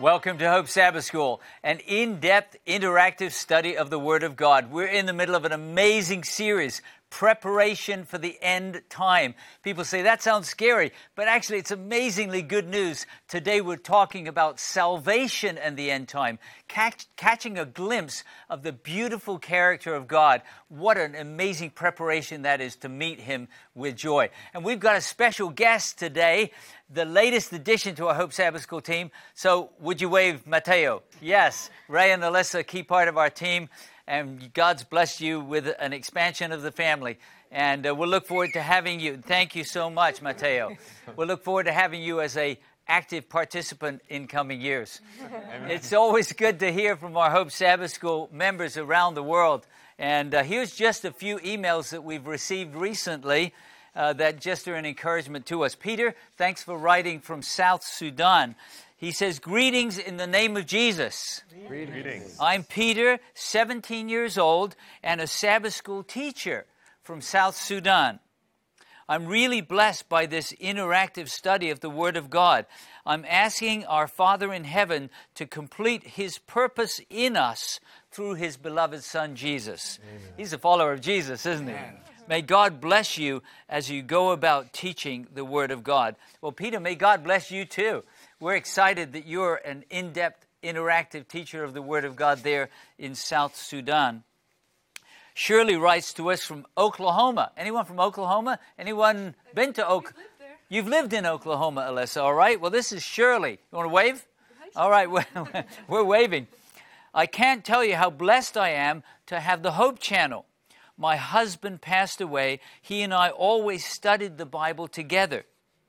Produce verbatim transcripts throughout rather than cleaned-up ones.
Welcome to Hope Sabbath School, an in-depth, interactive study of the Word of God. We're in the middle of an amazing series, Preparation for the End Time. People say, that sounds scary, but actually it's amazingly good news. Today we're talking about salvation and the end time, catch, catching a glimpse of the beautiful character of God. What an amazing preparation that is to meet Him with joy. And we've got a special guest today, the latest addition to our Hope Sabbath School team. So would you wave, Mateo? Yes, Ray and Alyssa, a key part of our team. And God's blessed you with an expansion of the family. And uh, we'll look forward to having you. Thank you so much, Mateo. We'll look forward to having you as a active participant in coming years. Amen. It's always good to hear from our Hope Sabbath School members around the world. And uh, here's just a few emails that we've received recently uh, that just are an encouragement to us. Peter, thanks for writing from South Sudan. He says, greetings in the name of Jesus. Greetings. I'm Peter, seventeen years old, and a Sabbath school teacher from South Sudan. I'm really blessed by this interactive study of the Word of God. I'm asking our Father in heaven to complete His purpose in us through His beloved Son, Jesus. Amen. He's a follower of Jesus, isn't he? Amen. May God bless you as you go about teaching the Word of God. Well, Peter, may God bless you too. We're excited that you're an in-depth, interactive teacher of the Word of God there in South Sudan. Shirley writes to us from Oklahoma. Anyone from Oklahoma? Anyone been to Oklahoma? You've lived in Oklahoma, Alyssa, all right? Well, this is Shirley. You want to wave? All right, we're, we're waving. I can't tell you how blessed I am to have the Hope Channel. My husband passed away. He and I always studied the Bible together.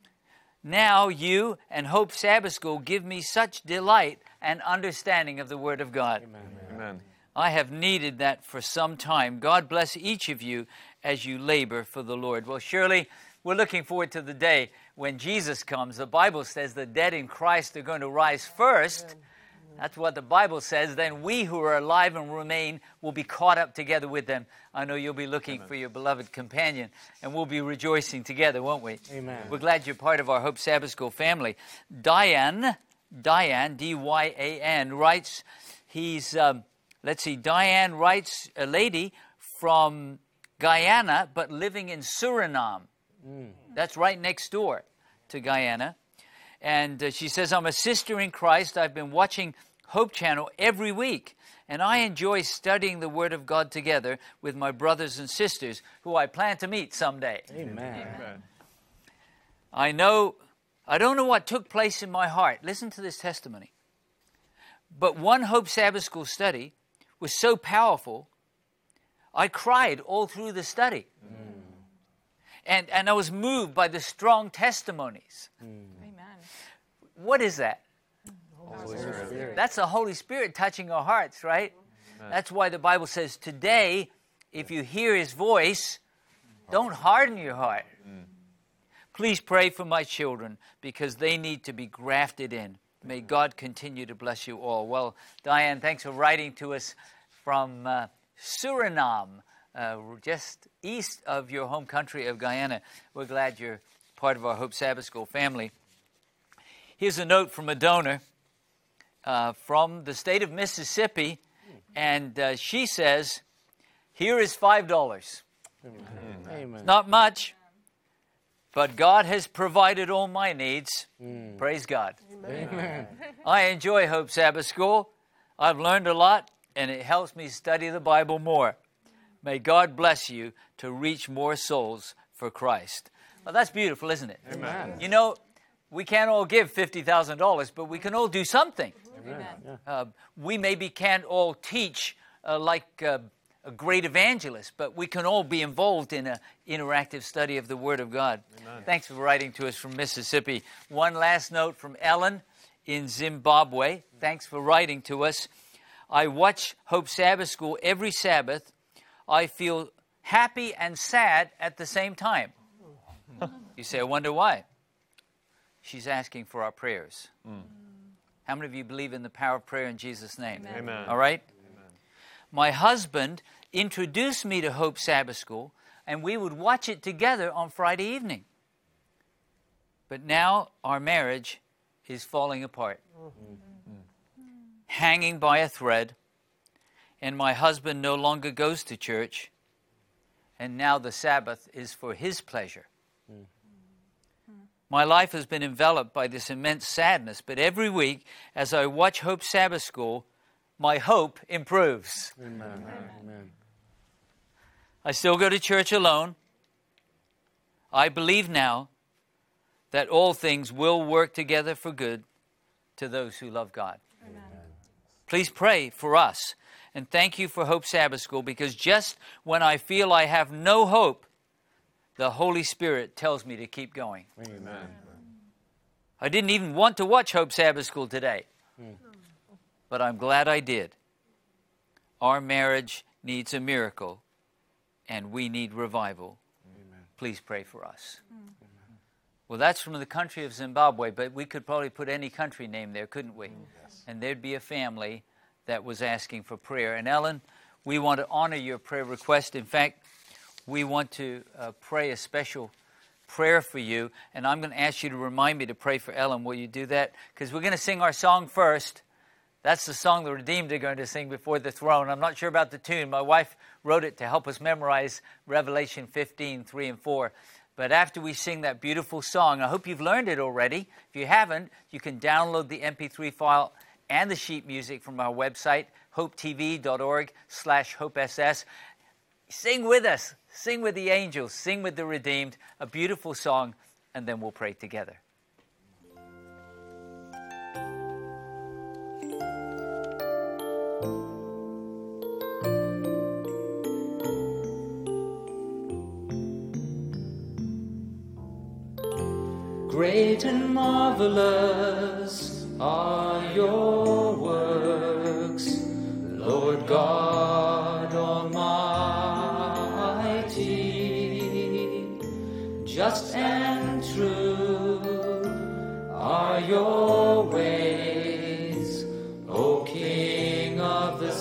Now you and Hope Sabbath School give me such delight and understanding of the Word of God. Amen. Amen. I have needed that for some time. God bless each of you as you labor for the Lord. Well, surely we're looking forward to the day when Jesus comes. The Bible says the dead in Christ are going to rise first. That's what the Bible says. Then we who are alive and remain will be caught up together with them. I know you'll be looking Amen. For your beloved companion, and we'll be rejoicing together, won't we? Amen. We're glad you're part of our Hope Sabbath School family. Diane, Diane, D Y A N, writes, he's, um, let's see, Diane writes, a lady from Guyana, but living in Suriname. Mm. That's right next door to Guyana. And uh, she says, I'm a sister in Christ. I've been watching Hope Channel every week, and I enjoy studying the Word of God together with my brothers and sisters, who I plan to meet someday. Amen. Amen. I know, I don't know what took place in my heart. Listen to this testimony. But one Hope Sabbath School study was so powerful, I cried all through the study. Mm. And, and I was moved by the strong testimonies. Mm. What is that? Holy Spirit. That's the Holy Spirit touching our hearts, right? Amen. That's why the Bible says, today, if you hear His voice, don't harden your heart. Mm. Please pray for my children, because they need to be grafted in. May God continue to bless you all. Well, Diane, thanks for writing to us from uh, Suriname, uh, just east of your home country of Guyana. We're glad you're part of our Hope Sabbath School family. Here's a note from a donor uh, from the state of Mississippi, and uh, she says, here is five dollars. Amen. Amen. Not much, but God has provided all my needs. Mm. Praise God. Amen. Amen. I enjoy Hope Sabbath School. I've learned a lot, and it helps me study the Bible more. May God bless you to reach more souls for Christ. Well, that's beautiful, isn't it? Amen. You know, we can't all give fifty thousand dollars, but we can all do something. Amen. Uh, we maybe can't all teach uh, like uh, a great evangelist, but we can all be involved in an interactive study of the Word of God. Amen. Thanks for writing to us from Mississippi. One last note from Ellen in Zimbabwe. Thanks for writing to us. I watch Hope Sabbath School every Sabbath. I feel happy and sad at the same time. You say, I wonder why. She's asking for our prayers. Mm. How many of you believe in the power of prayer in Jesus' name? Amen. Amen. All right? Amen. My husband introduced me to Hope Sabbath School, and we would watch it together on Friday evening. But now our marriage is falling apart. Mm-hmm. hanging by a thread, and my husband no longer goes to church, and now the Sabbath is for his pleasure. Mm. My life has been enveloped by this immense sadness, but every week as I watch Hope Sabbath School, my hope improves. Amen. Amen. I still go to church alone. I believe now that all things will work together for good to those who love God. Amen. Please pray for us. And thank you for Hope Sabbath School, because just when I feel I have no hope, the Holy Spirit tells me to keep going. Amen. I didn't even want to watch Hope Sabbath School today, but I'm glad I did. Our marriage needs a miracle, and we need revival. Amen. Please pray for us. Amen. Well, that's from the country of Zimbabwe, but we could probably put any country name there, couldn't we? Yes. And there'd be a family that was asking for prayer. And Ellen, we want to honor your prayer request. In fact, we want to uh, pray a special prayer for you. And I'm going to ask you to remind me to pray for Ellen. Will you do that? Because we're going to sing our song first. That's the song the redeemed are going to sing before the throne. I'm not sure about the tune. My wife wrote it to help us memorize Revelation fifteen, three and four. But after we sing that beautiful song, I hope you've learned it already. If you haven't, you can download the M P three file and the sheet music from our website, hopetv.org slash hopess. Sing with us. Sing with the angels. Sing with the redeemed. A beautiful song, and then we'll pray together. Great and marvelous are your works, Lord God Almighty. Just and true are your ways, O King of the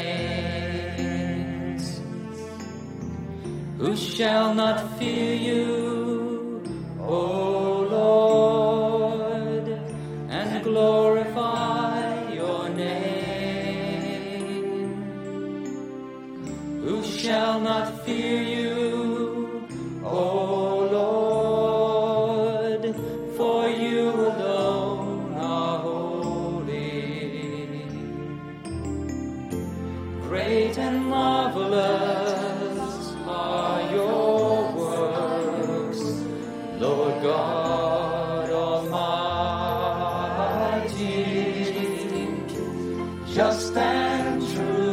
saints. Who shall not fear you, O Lord, and glorify your name? Who shall not fear you, O Lord, for you alone are holy. Great and marvelous are your works, Lord God Almighty. Just and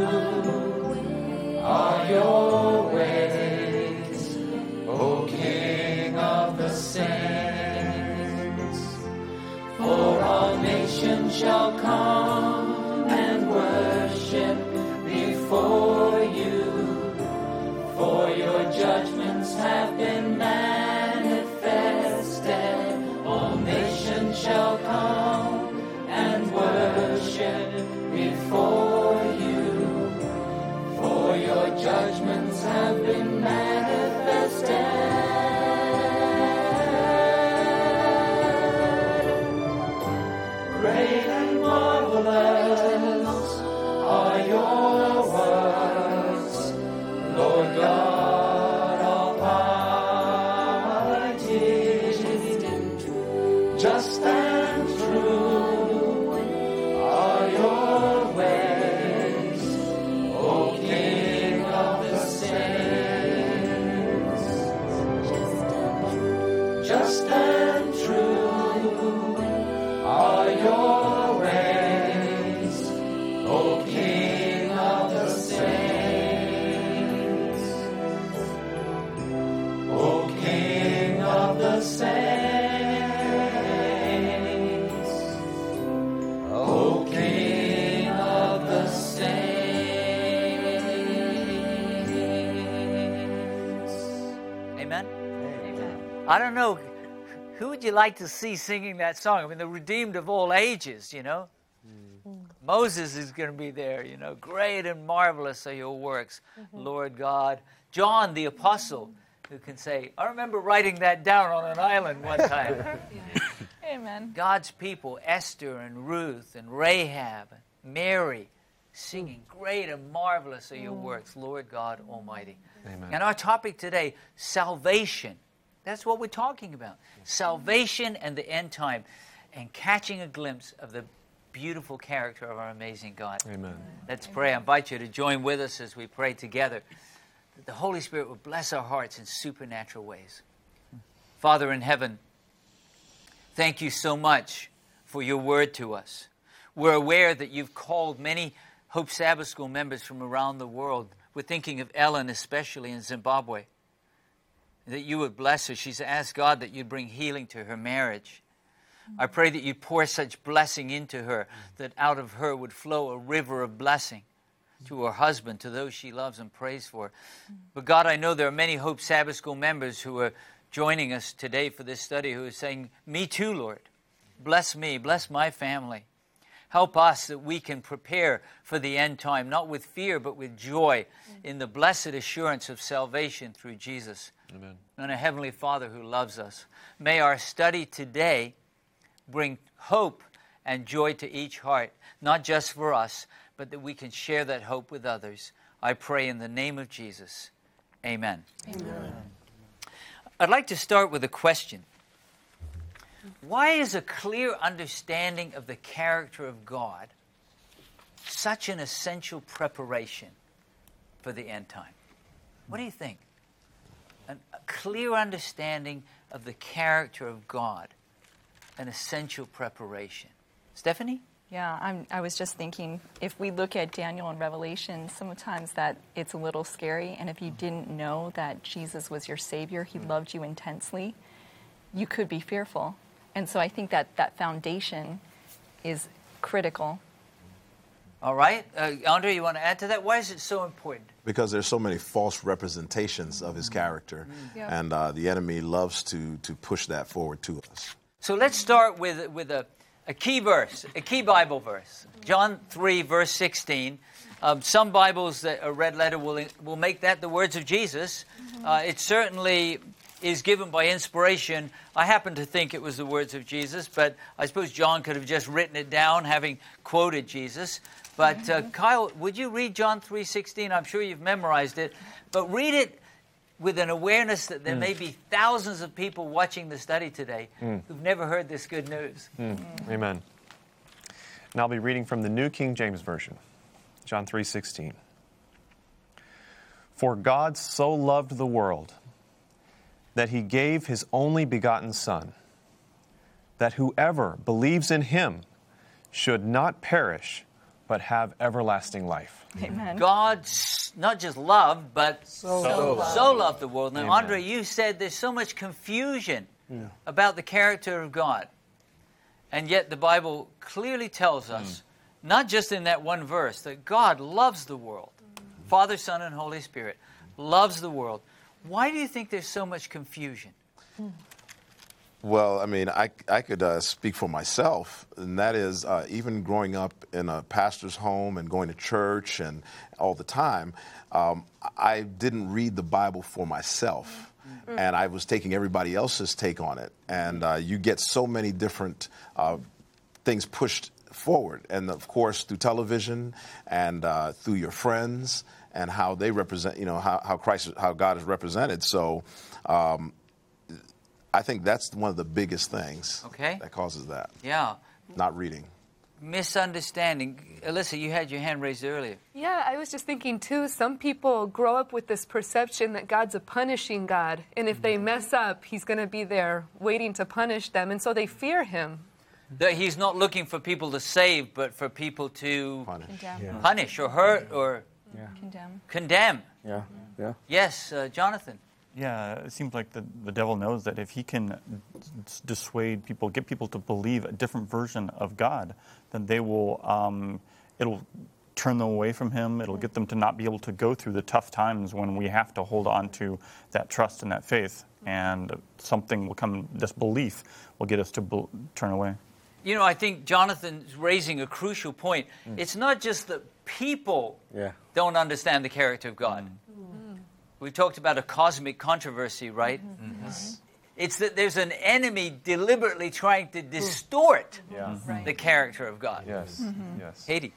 true are your ways, O King of the saints. For all nations shall come and worship before you, for your judgments have been manifested. All nations shall come and worship before you, for your judgments have been manifested. Great and marvelous are your works, Lord God Almighty. Just and true are your ways, O King of the saints. Just and true are your ways, O King of the saints. O King of the saints. O King of the saints. Amen? Amen. I don't know, who would you like to see singing that song? I mean, the redeemed of all ages, you know? Mm. Moses is going to be there, you know. Great and marvelous are your works, mm-hmm. Lord God. John the apostle, who can say, I remember writing that down on an island one time. Amen. God's people, Esther and Ruth and Rahab, Mary, singing, great and marvelous are your works, Lord God Almighty. Amen. And our topic today, salvation. That's what we're talking about. Salvation and the end time, and catching a glimpse of the beautiful character of our amazing God. Amen. Let's pray. I invite you to join with us as we pray together, that the Holy Spirit will bless our hearts in supernatural ways. Father in heaven, thank you so much for your word to us. We're aware that you've called many Hope Sabbath School members from around the world. We're thinking of Ellen, especially in Zimbabwe, that you would bless her. She's asked God that you'd bring healing to her marriage. I pray that you'd pour such blessing into her, that out of her would flow a river of blessing to her husband, to those she loves and prays for. But God, I know there are many Hope Sabbath School members who are joining us today for this study who are saying, me too, Lord. Bless me, bless my family. Help us that we can prepare for the end time, not with fear, but with joy in the blessed assurance of salvation through Jesus. Amen. And a Heavenly Father who loves us. May our study today bring hope and joy to each heart, not just for us, but that we can share that hope with others. I pray in the name of Jesus. Amen. Amen. I'd like to start with a question. Why is a clear understanding of the character of God such an essential preparation for the end time? What do you think? An, a clear understanding of the character of God, an essential preparation. Stephanie? Yeah, I'm, I was just thinking, if we look at Daniel and Revelation, sometimes that it's a little scary, and if you didn't know that Jesus was your Savior, He loved you intensely, you could be fearful. And so I think that that foundation is critical. All right. Uh, Andre, you want to add to that? Why is it so important? Because there's so many false representations of his character, Yep. and uh, the enemy loves to to push that forward to us. So let's start with, with a, a key verse, a key Bible verse. John three, verse sixteen. Um, some Bibles that are red letter will, will make that the words of Jesus. Uh, it certainly is given by inspiration. I happen to think it was the words of Jesus, but I suppose John could have just written it down, having quoted Jesus. But uh, Kyle, would you read John three sixteen? I'm sure you've memorized it, but read it with an awareness that there mm. may be thousands of people watching the study today mm. who've never heard this good news. Mm. Amen. And I'll be reading from the New King James Version, John three sixteen. For God so loved the world that He gave His only begotten Son, that whoever believes in Him should not perish, but have everlasting life. Amen. God not just loved, but so, so, loved. so loved the world. Now, Amen. Andre, you said there's so much confusion yeah. about the character of God. And yet the Bible clearly tells us, mm. not just in that one verse, that God loves the world. Mm. Father, Son, and Holy Spirit loves the world. Why do you think there's so much confusion? Mm. Well, I mean, I, I could uh, speak for myself, and that is uh, even growing up in a pastor's home and going to church and all the time, um, I didn't read the Bible for myself, mm-hmm. and I was taking everybody else's take on it, and uh, you get so many different uh, things pushed forward, and of course through television and uh, through your friends and how they represent, you know, how, how Christ, how God is represented. So. Um, I think that's one of the biggest things okay. that causes that. Yeah. Not reading. Misunderstanding. Alyssa, you had your hand raised earlier. Yeah, I was just thinking, too, some people grow up with this perception that God's a punishing God. And if they mess up, He's going to be there waiting to punish them. And so they fear Him. That He's not looking for people to save, but for people to punish, Condemn. yeah. punish or hurt or yeah. condemn. Condemn. Yeah, yeah. Yes, uh, Jonathan. Yeah, it seems like the, the devil knows that if he can d- dissuade people, get people to believe a different version of God, then they will, um, it'll turn them away from Him. It'll get them to not be able to go through the tough times when we have to hold on to that trust and that faith. And something will come, this belief will get us to be- turn away. You know, I think Jonathan's raising a crucial point. Mm. It's not just that people yeah. don't understand the character of God. Mm. We talked about a cosmic controversy, right? Mm-hmm. Mm-hmm. It's that there's an enemy deliberately trying to distort yeah. the character of God. Yes, mm-hmm. yes. Haiti.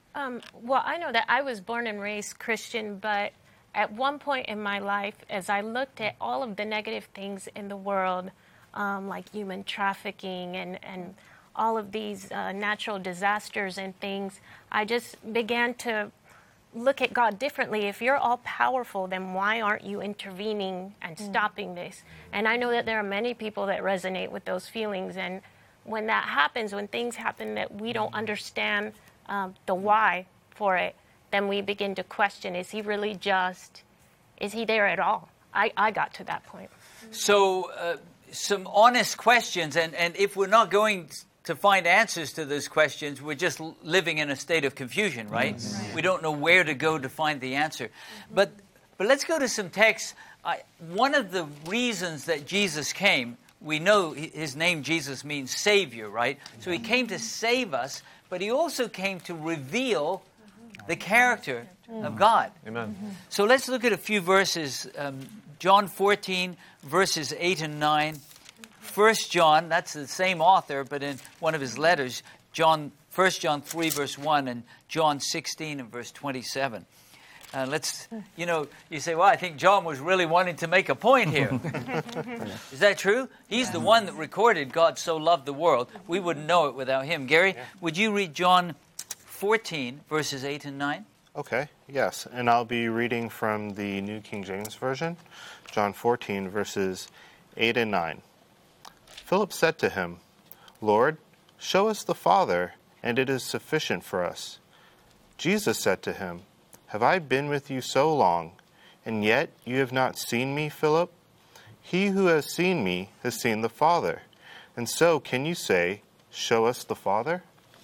Um, well, I know that I was born and raised Christian, but at one point in my life, as I looked at all of the negative things in the world, um, like human trafficking and, and all of these uh, natural disasters and things, I just began to look at God differently. If you're all powerful, then why aren't you intervening and stopping this? And I know that there are many people that resonate with those feelings. And when that happens, when things happen that we don't understand um, the why for it, then we begin to question, is he really just? Is he there at all? I, I got to that point. So uh, some honest questions, and, and if we're not going to find answers to those questions, we're just living in a state of confusion, right? right. We don't know where to go to find the answer. Mm-hmm. But but let's go to some texts. I, one of the reasons that Jesus came, we know his name Jesus means Savior, right? So he came to save us, but he also came to reveal the character of God. Amen. So let's look at a few verses. Um, John fourteen, verses eight and nine. First John, that's the same author, but in one of his letters, John, First John three, verse one, and John sixteen and verse twenty-seven. Uh, let's, you know, you say, well, I think John was really wanting to make a point here. Is that true? He's the one that recorded God so loved the world. We wouldn't know it without him. Gary, would you read John fourteen, verses eight and nine? Okay, yes. And I'll be reading from the New King James Version, John fourteen, verses eight and nine. Philip said to him, Lord, show us the Father, and it is sufficient for us. Jesus said to him, Have I been with you so long, and yet you have not seen me, Philip? He who has seen me has seen the Father. And so can you say, Show us the Father?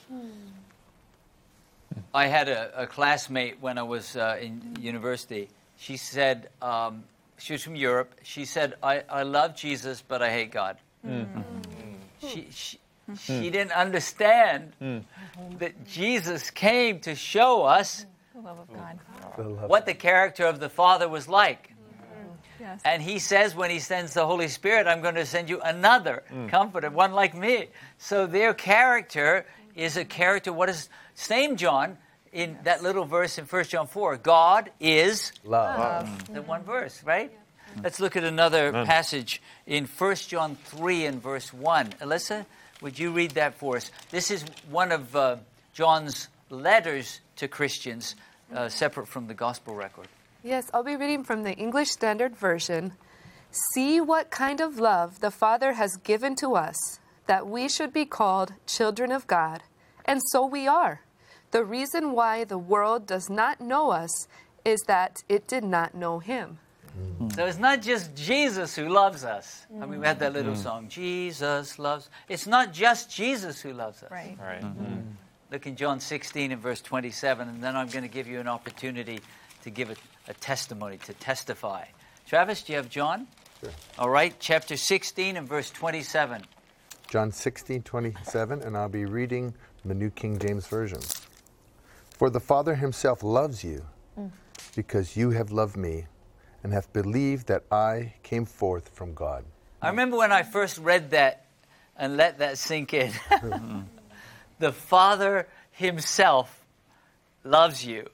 I had a, a classmate when I was uh, in university. She said, um, she was from Europe. She said, I, I love Jesus, but I hate God. Mm. She, she, she didn't understand mm. that Jesus came to show us the love of God, what the character of the Father was like. Mm. Yes. And he says when he sends the Holy Spirit, I'm going to send you another mm. comforter, one like me. So their character is a character, what is, same John, in yes. that little verse in First John four, God is love. love. The one verse, right? Let's look at another Amen. passage in First John three and verse one. Alyssa, would you read that for us? This is one of uh, John's letters to Christians, uh, separate from the gospel record. Yes, I'll be reading from the English Standard Version. See what kind of love the Father has given to us, that we should be called children of God. And so we are. The reason why the world does not know us is that it did not know him. So it's not just Jesus who loves us. I mean, we had that little mm. song, Jesus loves. It's not just Jesus who loves us. Right. Right. Mm-hmm. Look in John sixteen and verse twenty-seven, and then I'm going to give you an opportunity to give a, a testimony, to testify. Travis, do you have John? Sure. All right, chapter sixteen and verse twenty-seven. John sixteen, twenty-seven, and I'll be reading the New King James Version. For the Father himself loves you, mm. because you have loved me, and have believed that I came forth from God. I remember when I first read that and let that sink in. The Father himself loves you.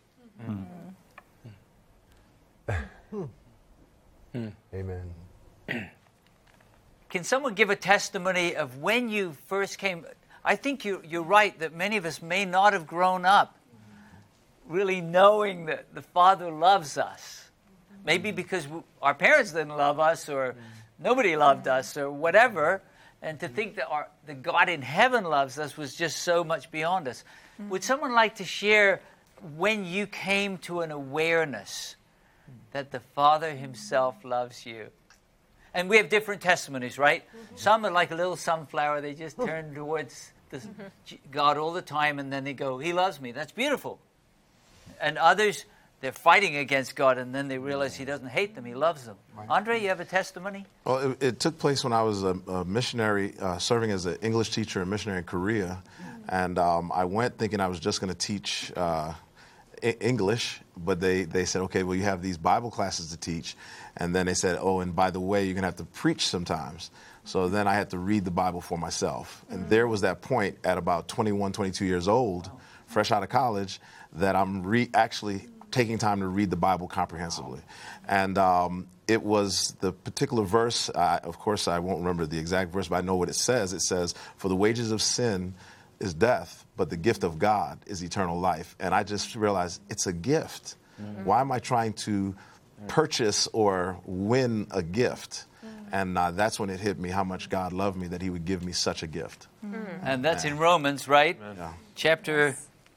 Mm. Amen. Can someone give a testimony of when you first came? I think you, you're right that many of us may not have grown up really knowing that the Father loves us. Maybe because our parents didn't love us, or nobody loved us, or whatever. And to think that our, the God in heaven loves us was just so much beyond us. Mm-hmm. Would someone like to share when you came to an awareness that the Father himself loves you? And we have different testimonies, right? Mm-hmm. Some are like a little sunflower. They just turn towards the, mm-hmm. God all the time, and then they go, he loves me. That's beautiful. And others, they're fighting against God, and then they realize he doesn't hate them. He loves them. Right. Andre, you have a testimony? Well, it, it took place when I was a, a missionary, uh, serving as an English teacher and missionary in Korea. Mm-hmm. And um, I went thinking I was just going to teach uh, I- English, but they, they said, okay, well, you have these Bible classes to teach. And then they said, oh, and by the way, you're going to have to preach sometimes. So then I had to read the Bible for myself. And mm-hmm. there was that point at about twenty-one, twenty-two years old, fresh out of college, that I'm re- actually taking time to read the Bible comprehensively. And um, it was the particular verse, I, of course I won't remember the exact verse, but I know what it says. It says, for the wages of sin is death, but the gift of God is eternal life. And I just realized it's a gift. Mm-hmm. Why am I trying to purchase or win a gift? Mm-hmm. And uh, that's when it hit me how much God loved me, that he would give me such a gift. Mm-hmm. And that's in Romans, right? Yeah. Chapter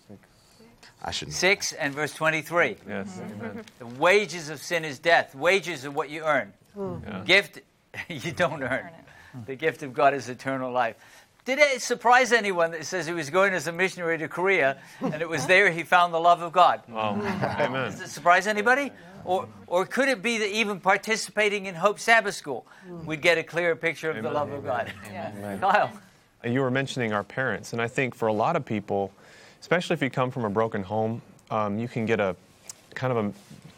I should know. six and verse twenty-three. Yes. Mm-hmm. The wages of sin is death. Wages are what you earn. Yeah. Gift, you don't earn. The gift of God is eternal life. Did it surprise anyone that says he was going as a missionary to Korea and it was there he found the love of God? Oh, amen. Does it surprise anybody? Or or could it be that even participating in Hope Sabbath School, we'd get a clearer picture of Amen. the love of God? Amen. Kyle? You were mentioning our parents, and I think for a lot of people, especially if you come from a broken home, um, you can get a kind of a,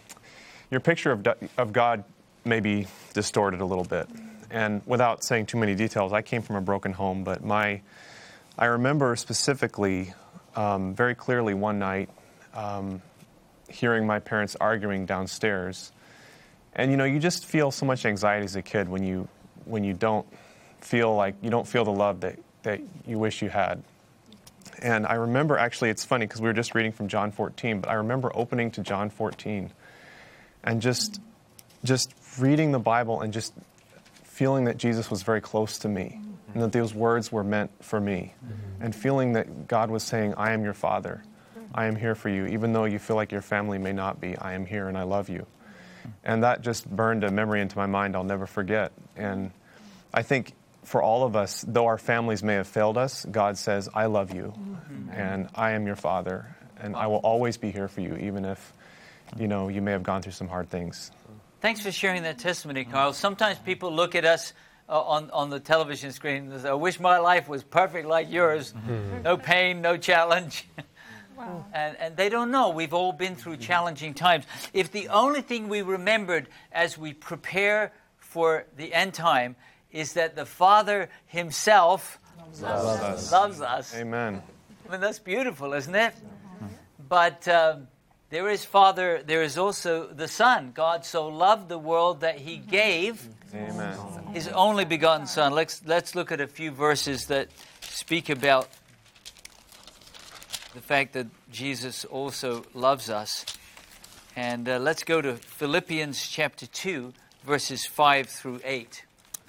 your picture of, of God may be distorted a little bit. And without saying too many details, I came from a broken home, but my, I remember specifically, um, very clearly one night, um, hearing my parents arguing downstairs. And, you know, you just feel so much anxiety as a kid when you, when you don't feel like, you don't feel the love that, that you wish you had. And I remember, actually, it's funny because we were just reading from John fourteen, but I remember opening to John fourteen and just, just reading the Bible and just feeling that Jesus was very close to me and that those words were meant for me, mm-hmm. and feeling that God was saying, I am your Father. I am here for you. Even though you feel like your family may not be, I am here and I love you. And that just burned a memory into my mind I'll never forget. And I think for all of us, though our families may have failed us, God says, I love you, mm-hmm. and I am your Father, and I will always be here for you, even if, you know, you may have gone through some hard things. Thanks for sharing that testimony, Carl. Sometimes people look at us uh, on, on the television screen and say, I wish my life was perfect like yours. Mm-hmm. No pain, no challenge. Wow. And, and they don't know. We've all been through challenging times. If the only thing we remembered as we prepare for the end time is that the Father himself loves, loves us. Loves us. Amen. I mean, that's beautiful, isn't it? Mm-hmm. But um, there is Father, there is also the Son. God so loved the world that he gave Amen. his only begotten Son. Let's, let's look at a few verses that speak about the fact that Jesus also loves us. And uh, let's go to Philippians chapter two, verses five through eight.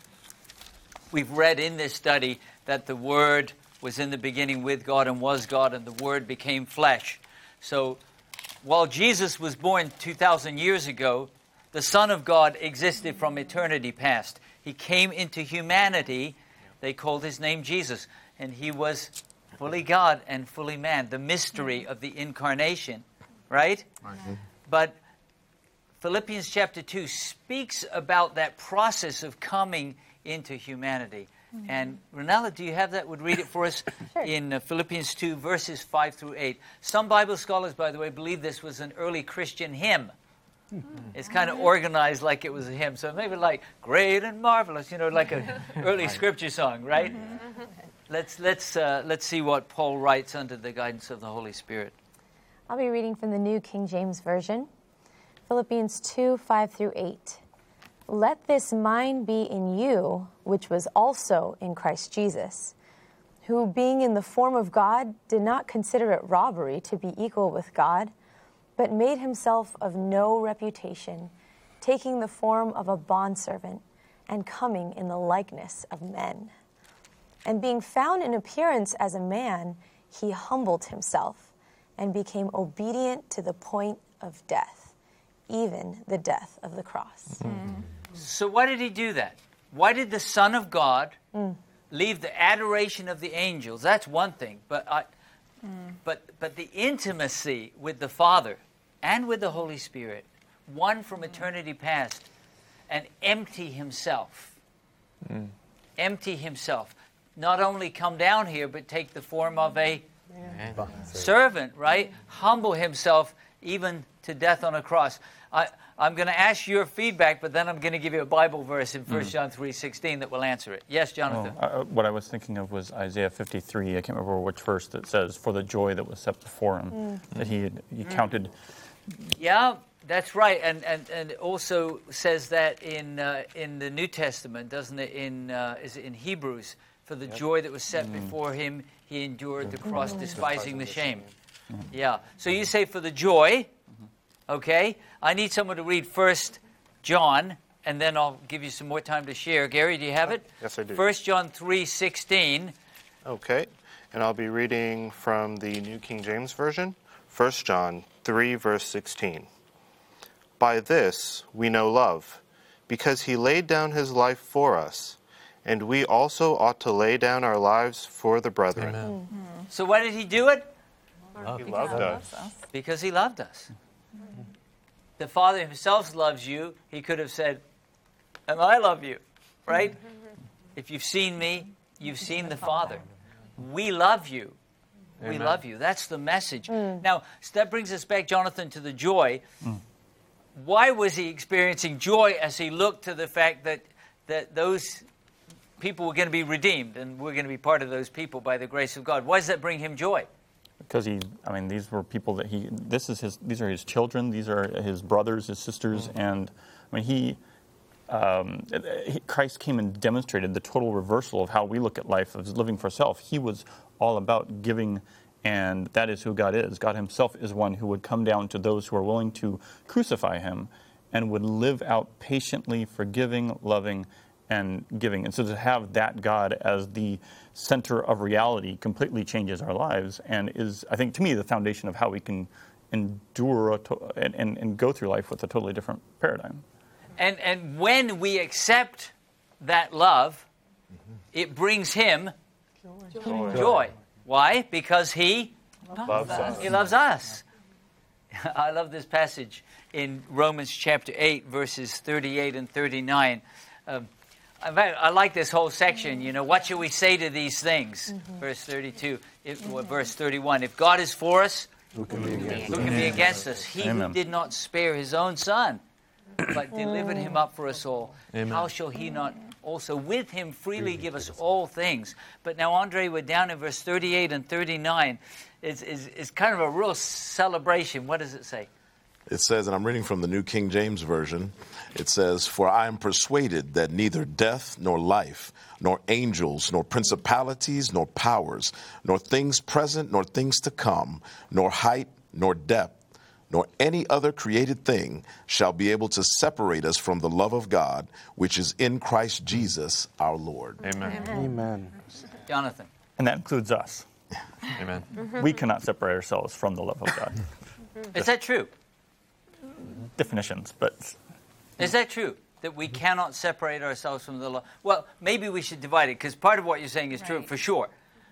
We've read in this study that the Word was in the beginning with God and was God, and the Word became flesh. So while Jesus was born two thousand years ago, the Son of God existed from eternity past. He came into humanity. They called his name Jesus. And he was fully God and fully man, the mystery of the incarnation, right? Mm-hmm. But Philippians chapter two speaks about that process of coming into humanity. Mm-hmm. And Ronella, do you have that? Would read it for us? Sure. In uh, Philippians two, verses five through eight. Some Bible scholars, by the way, believe this was an early Christian hymn. Mm-hmm. It's kind of organized like it was a hymn. So maybe like, great and marvelous, you know, like an early scripture song, right? Mm-hmm. Let's, let's, uh, let's see what Paul writes under the guidance of the Holy Spirit. I'll be reading from the New King James Version. Philippians two, five through eight. Let this mind be in you, which was also in Christ Jesus, who, being in the form of God, did not consider it robbery to be equal with God, but made himself of no reputation, taking the form of a bondservant and coming in the likeness of men. And being found in appearance as a man, he humbled himself and became obedient to the point of death, even the death of the cross. Mm. So why did he do that? Why did the Son of God mm. leave the adoration of the angels? That's one thing. But, I, mm. but, but the intimacy with the Father and with the Holy Spirit, one from eternity past, and empty himself. Mm. Empty himself. Not only come down here, but take the form of a yeah. servant, right? Humble himself even to death on a cross. I, I'm going to ask your feedback, but then I'm going to give you a Bible verse in First Mm. John three sixteen that will answer it. Yes, Jonathan? Oh, uh, what I was thinking of was Isaiah fifty-three. I can't remember which verse that says, "For the joy that was set before him," Mm. that he had, he Mm. counted. Yeah, that's right. And and, and it also says that in uh, in the New Testament, doesn't it? In uh, is it in Hebrews? For the joy that was set Mm. before him, he endured the cross, Mm. despising the shame. Yeah. So you say for the joy, okay? I need someone to read First John, and then I'll give you some more time to share. Gary, do you have it? Yes, I do. First John three sixteen. Okay, and I'll be reading from the New King James Version, First John three, verse sixteen. By this we know love, because he laid down his life for us, and we also ought to lay down our lives for the brethren. Amen. So why did he do it? He loved us. Because he loved us. The Father himself loves you. He could have said, and I love you, right? If you've seen me, you've seen the Father. We love you. We Amen. love you. That's the message. Now, so that brings us back, Jonathan, to the joy. Why was he experiencing joy as he looked to the fact that, that those people were going to be redeemed and we're going to be part of those people by the grace of God? Why does that bring him joy? Because he, I mean, these were people that he. This is his. These are his children. These are his brothers, his sisters, and I mean, he, um, he. Christ came and demonstrated the total reversal of how we look at life, of living for self. He was all about giving, and that is who God is. God Himself is one who would come down to those who are willing to crucify Him, and would live out patiently, forgiving, loving, and giving. And so to have that God as the center of reality completely changes our lives, and is, I think, to me, the foundation of how we can endure a to- and, and, and go through life with a totally different paradigm. And and when we accept that love, it brings him Joy. joy. Why? Because he Loves us. he loves us. I love this passage in Romans chapter eight, verses thirty-eight and thirty-nine. Um, in fact, I like this whole section. You know, what shall we say to these things? Mm-hmm. Verse thirty-two, if, well, verse thirty-one. If God is for us, Who can be against who can be against us? He who Amen. did not spare his own son, but delivered him up for us all. Amen. How shall he not also with him freely give us all things? But now, Andre, we're down in verse thirty-eight and thirty-nine. It's, it's, it's kind of a real celebration. What does it say? It says, and I'm reading from the New King James Version, it says, "For I am persuaded that neither death nor life, nor angels, nor principalities, nor powers, nor things present, nor things to come, nor height, nor depth, nor any other created thing shall be able to separate us from the love of God, which is in Christ Jesus our Lord." Amen. Amen. Jonathan. And that includes us. Amen. We cannot separate ourselves from the love of God. Is that true? Definitions, but Is that true? That we cannot separate ourselves from the love? Well, maybe we should divide it, because part of what you're saying is true for sure.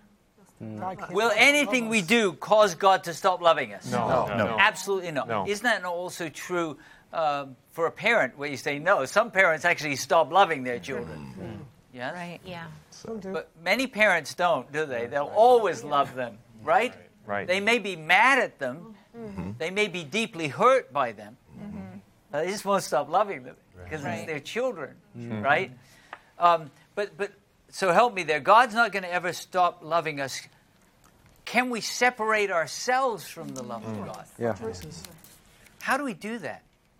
Will anything we do cause God to stop loving us? No. No. No. Absolutely not. No. Isn't that also true uh, for a parent, where you say no? Some parents actually stop loving their children. Yes? Right. Yeah. But many parents don't, do they? They'll always love them, right? Right. They may be mad at them. They may be deeply hurt by them. But they just won't stop loving them because Right. it's their children, right? Um, but, but so help me there. God's not going to ever stop loving us. Can we separate ourselves from the love of God? Yeah. How do we do that?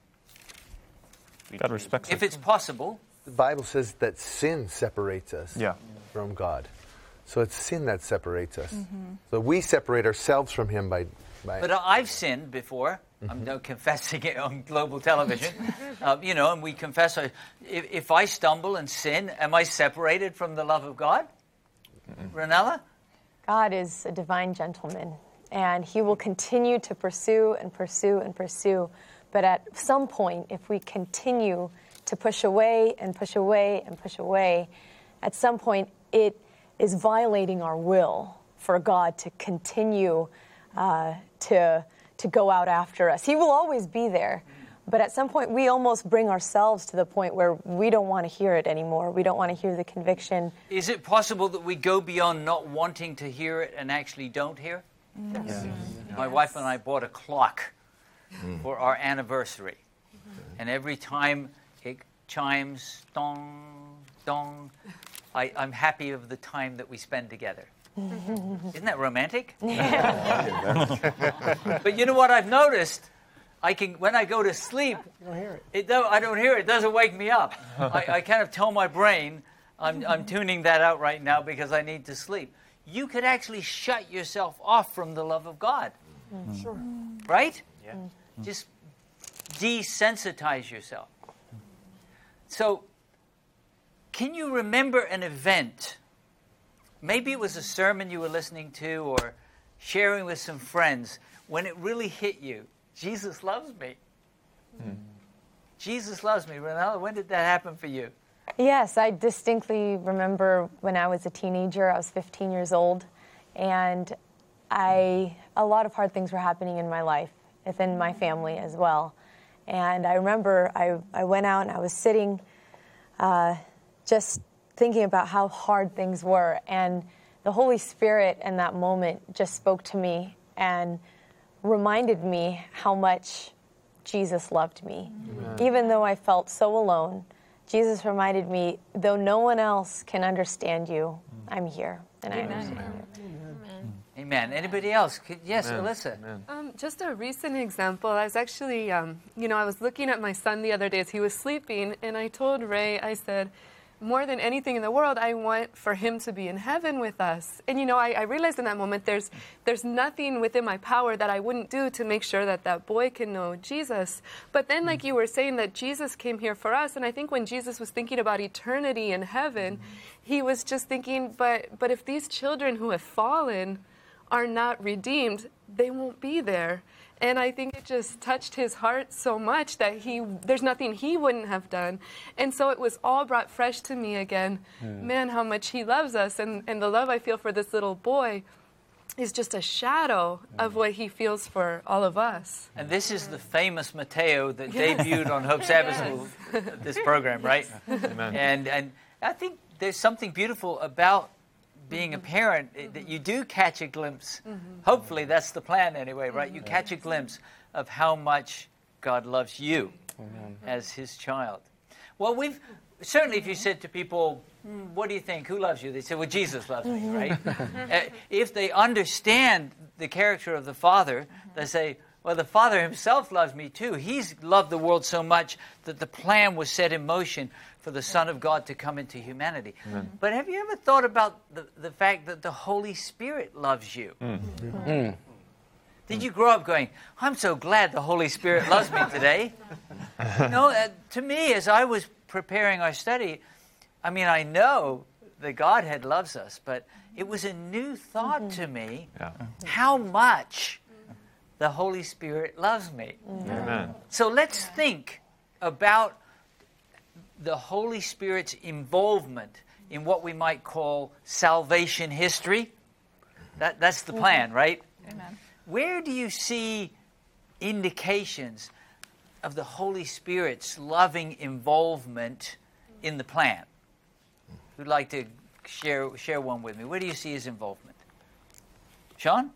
God respects If it. it's possible, The Bible says that sin separates us Yeah. from God. So it's sin that separates us. So we separate ourselves from Him by. by but I've sinned before. I'm not confessing it on global television. um, you know, and we confess. Our, if, if I stumble and sin, am I separated from the love of God? Ranella? God is a divine gentleman, and He will continue to pursue and pursue and pursue. But at some point, if we continue to push away and push away and push away, at some point it is violating our will for God to continue uh, to, to go out after us. He will always be there. But at some point, we almost bring ourselves to the point where we don't want to hear it anymore. We don't want to hear the conviction. Is it possible that we go beyond not wanting to hear it and actually don't hear? My wife and I bought a clock for our anniversary. And every time it chimes, dong, dong, I, I'm happy of the time that we spend together. Isn't that romantic? But you know what I've noticed? I can, when I go to sleep, You don't hear it. it don't, I don't hear it. It doesn't wake me up. I, I kind of tell my brain, I'm, I'm tuning that out right now because I need to sleep. You could actually shut yourself off from the love of God. Mm. Sure. Right? Yeah. Just desensitize yourself. So, can you remember an event? Maybe it was a sermon you were listening to or sharing with some friends when it really hit you. Jesus loves me. Mm. Jesus loves me. Ronella, when did that happen for you? Yes, I distinctly remember when I was a teenager. I was fifteen years old, and I a lot of hard things were happening in my life, within my family as well. And I remember I, I went out and I was sitting uh, just thinking about how hard things were, and the Holy Spirit in that moment just spoke to me and reminded me how much Jesus loved me. Amen. Even though I felt so alone, Jesus reminded me, though no one else can understand you, I'm here, and I understand you. Amen. Amen. Anybody else? Yes, Amen. Alyssa. Amen. Um, just a recent example. I was actually, um, you know, I was looking at my son the other day as he was sleeping, and I told Ray, I said, more than anything in the world, I want for him to be in heaven with us. And, you know, I, I realized in that moment there's there's nothing within my power that I wouldn't do to make sure that that boy can know Jesus. But then, like you were saying, that Jesus came here for us. And I think when Jesus was thinking about eternity in heaven, he was just thinking, but but if these children who have fallen are not redeemed, they won't be there. And I think it just touched his heart so much that he there's nothing he wouldn't have done. And so it was all brought fresh to me again. Mm. Man, how much he loves us. And, and the love I feel for this little boy is just a shadow mm. of what he feels for all of us. And this is the famous Mateo that yes. debuted on Hope Sabbath School, this program, right? Amen. And, and I think there's something beautiful about being a parent, mm-hmm. that you do catch a glimpse. Mm-hmm. Hopefully that's the plan anyway, right? You catch a glimpse of how much God loves you Amen. As his child. Well, we've certainly, if you said to people, mm, what do you think? Who loves you? They say, well, Jesus loves me, right? uh, if they understand the character of the Father, they say, well, the Father himself loves me too. He's loved the world so much that the plan was set in motion for the Son of God to come into humanity. Amen. But have you ever thought about the, the fact that the Holy Spirit loves you? Mm. Mm. Did you grow up going, I'm so glad the Holy Spirit loves me today? You know, uh, to me, as I was preparing our study, I mean, I know the Godhead loves us, but it was a new thought mm-hmm. to me yeah. how much the Holy Spirit loves me. Mm-hmm. Amen. So let's think about the Holy Spirit's involvement in what we might call salvation history. That, that's the plan, right? Amen. Where do you see indications of the Holy Spirit's loving involvement in the plan? Who'd like to share share one with me? Where do you see his involvement? Sean?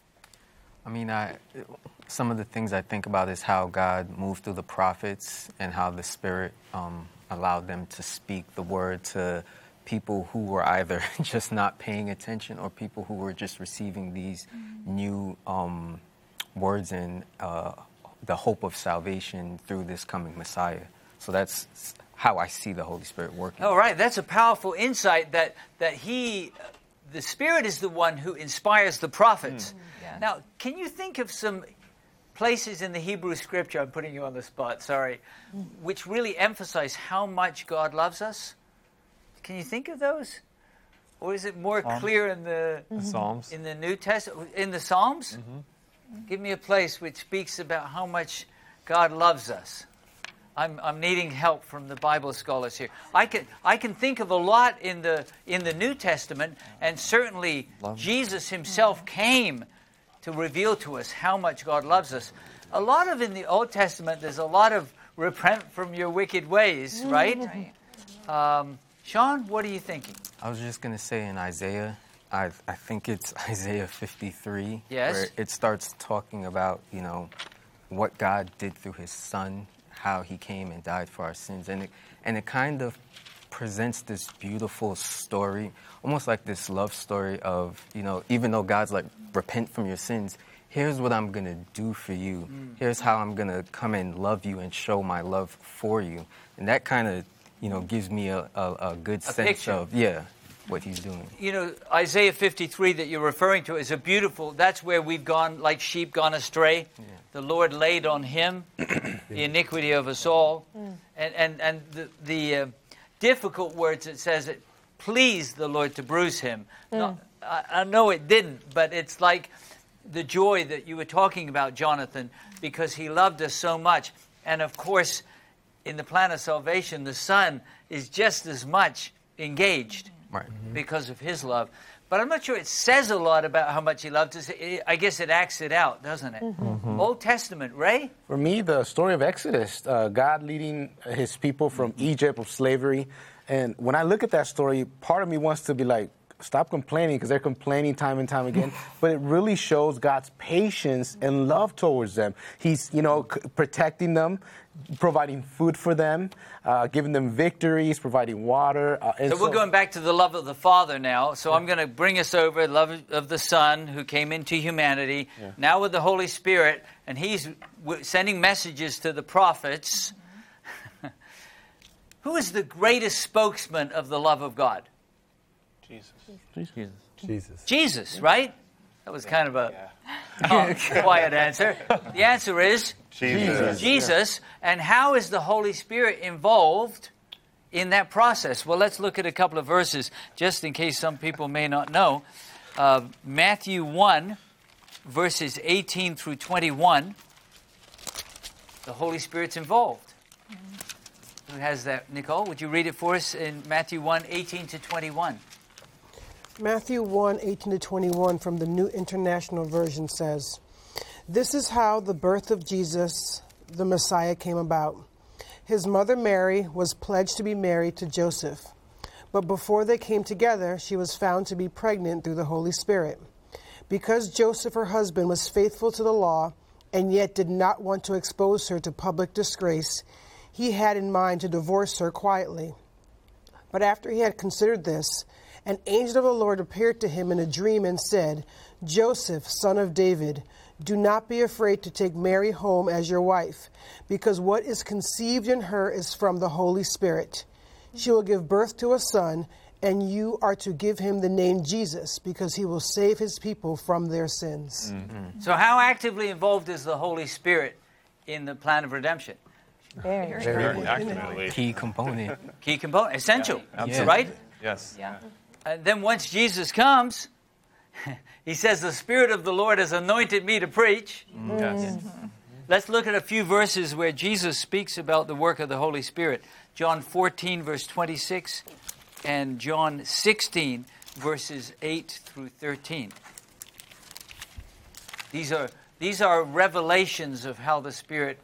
I mean, I, some of the things I think about is how God moved through the prophets and how the Spirit um, allowed them to speak the word to people who were either just not paying attention or people who were just receiving these mm-hmm. new um, words and uh, the hope of salvation through this coming Messiah. So that's how I see the Holy Spirit working. All right, that's a powerful insight that, that he, the Spirit is the one who inspires the prophets. Mm. Yeah. Now, can you think of some places in the Hebrew Scripture, I'm putting you on the spot, sorry, which really emphasize how much God loves us? Can you think of those? Or is it more Psalms. clear in the, the Psalms? In the New Testament? In the Psalms? Mm-hmm. Give me a place which speaks about how much God loves us. I'm, I'm needing help from the Bible scholars here. I can I can think of a lot in the in the New Testament, and certainly Love. Jesus himself came to reveal to us how much God loves us. A lot of in the Old Testament, there's a lot of repent from your wicked ways, right? right. Um, Sean, what are you thinking? I was just going to say in Isaiah, I I think it's Isaiah fifty-three, yes. where it starts talking about, you know, what God did through his son, how he came and died for our sins. And it, and it kind of presents this beautiful story, almost like this love story of, you know, even though God's like, repent from your sins, here's what I'm going to do for you. Mm. Here's how I'm going to come and love you and show my love for you. And that kind of, you know, gives me a, a, a good a sense picture. of, yeah, what he's doing. You know, Isaiah fifty-three that you're referring to is a beautiful, that's where we've gone like sheep gone astray. Yeah. The Lord laid on him the iniquity of us all. Mm. And, and, and the, the uh, difficult words, it says it pleased the Lord to bruise him. Mm. Not, I, I know it didn't, but it's like the joy that you were talking about, Jonathan, because he loved us so much. And of course, in the plan of salvation, the Son is just as much engaged right. mm-hmm. because of his love. But I'm not sure it says a lot about how much he loved us. I guess it acts it out, doesn't it? Mm-hmm. Old Testament, Ray? For me, the story of Exodus, uh, God leading his people from mm-hmm. Egypt of slavery. And when I look at that story, part of me wants to be like, stop complaining, because they're complaining time and time again. But it really shows God's patience and love towards them. He's, you know, c- protecting them, providing food for them, uh, giving them victories, providing water. Uh, and so, so we're going back to the love of the Father now. So yeah. I'm going to bring us over love of the Son who came into humanity. Yeah. Now with the Holy Spirit, and he's w- sending messages to the prophets. Who is the greatest spokesman of the love of God? Jesus. Jesus. Jesus. Jesus, right? That was kind of a yeah. oh, quiet answer. The answer is Jesus. Jesus. And how is the Holy Spirit involved in that process? Well, let's look at a couple of verses, just in case some people may not know. Uh, Matthew one, verses eighteen through twenty-one. The Holy Spirit's involved. Who has that? Nicole, would you read it for us in Matthew one, eighteen to twenty-one? Matthew one, eighteen to twenty-one from the New International Version says, "This is how the birth of Jesus, the Messiah, came about. His mother Mary was pledged to be married to Joseph. But before they came together, she was found to be pregnant through the Holy Spirit. Because Joseph, her husband, was faithful to the law and yet did not want to expose her to public disgrace, he had in mind to divorce her quietly. But after he had considered this, an angel of the Lord appeared to him in a dream and said, 'Joseph, son of David, do not be afraid to take Mary home as your wife, because what is conceived in her is from the Holy Spirit. She will give birth to a son, and you are to give him the name Jesus, because he will save his people from their sins.'" Mm-hmm. So how actively involved is the Holy Spirit in the plan of redemption? Very, very, very actively. Key component. Key component. Essential. Yeah. Right? Yes. Yeah. And then once Jesus comes, he says, "The Spirit of the Lord has anointed me to preach." Mm. Yes. Mm-hmm. Let's look at a few verses where Jesus speaks about the work of the Holy Spirit. John fourteen, verse twenty-six, and John sixteen, verses eight through thirteen. These are, these are revelations of how the Spirit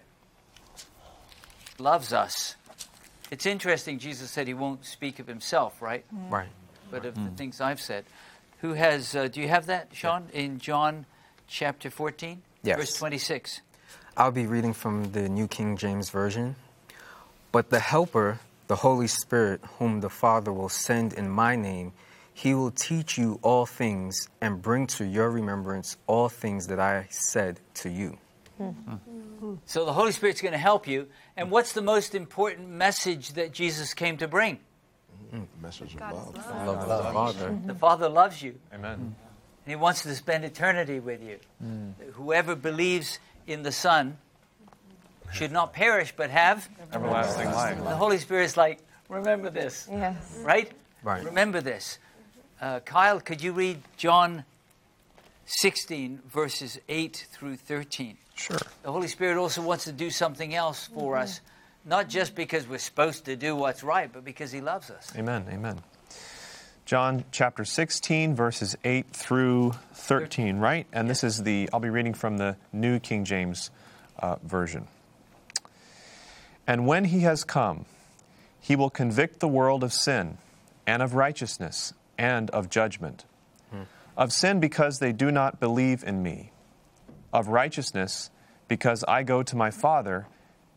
loves us. It's interesting, Jesus said he won't speak of himself, right? Mm. Right. But of mm. the things I've said. Who has, uh, do you have that, Sean, yeah. in John chapter fourteen, yes. verse twenty-six? I'll be reading from the New King James Version. "But the Helper, the Holy Spirit, whom the Father will send in my name, he will teach you all things and bring to your remembrance all things that I said to you." Mm. So the Holy Spirit's going to help you. And what's the most important message that Jesus came to bring? Mm. The message of love. Love, love, love the Father. Mm-hmm. The Father loves you. Amen. And he wants to spend eternity with you. Mm. Whoever believes in the Son should not perish but have everlasting life. The Holy Spirit's like, remember this. Yes. Right? Right. Remember this. Uh, Kyle, could you read John sixteen, verses eight through thirteen? Sure. The Holy Spirit also wants to do something else for mm-hmm. us. Not just because we're supposed to do what's right, but because he loves us. Amen, amen. John chapter sixteen, verses eight through thirteen, right? And this is the, I'll be reading from the New King James uh, Version. "And when he has come, he will convict the world of sin, and of righteousness, and of judgment. Hmm. Of sin, because they do not believe in me. Of righteousness, because I go to my Father,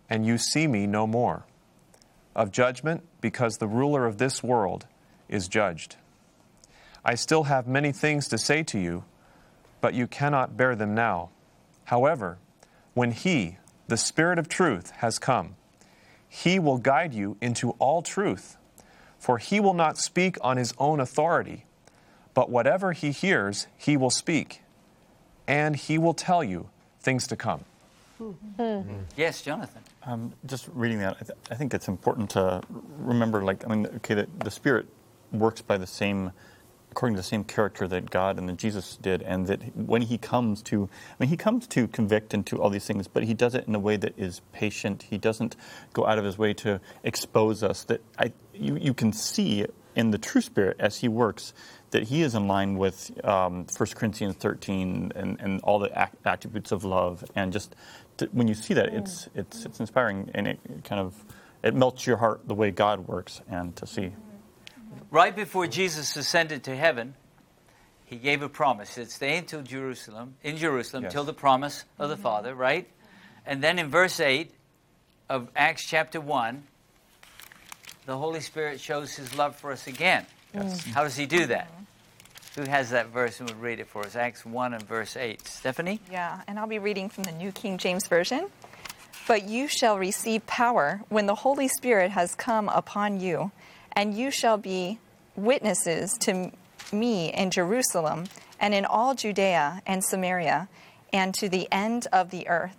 and you see me no more. Of judgment, because the ruler of this world is judged. I still have many things to say to you, but you cannot bear them now. However, when He, the Spirit of truth, has come, He will guide you into all truth, for He will not speak on His own authority, but whatever He hears, He will speak, and He will tell you things to come. Mm-hmm. Yes, Jonathan. Um, just reading that, I, th- I think it's important to remember, like, I mean, okay, the, the Spirit works by the same, according to the same character that God and that Jesus did, and that when He comes to, I mean, He comes to convict and to all these things, but He does it in a way that is patient. He doesn't go out of His way to expose us. That I, you, you can see in the true Spirit as He works that He is in line with um, First Corinthians thirteen and, and all the act- attributes of love, and just to, when you see that, it's it's it's inspiring, and it kind of it melts your heart the way God works, and to see. Right before Jesus ascended to heaven, He gave a promise. He said, stay until Jerusalem, in Jerusalem, Yes. till the promise of the Father, right? And then in verse eight of Acts chapter one, the Holy Spirit shows His love for us again. Yes. How does He do that? Who has that verse and would read it for us? Acts one and verse eight. Stephanie? Yeah, and I'll be reading from the New King James Version. But you shall receive power when the Holy Spirit has come upon you, and you shall be witnesses to me in Jerusalem and in all Judea and Samaria and to the end of the earth.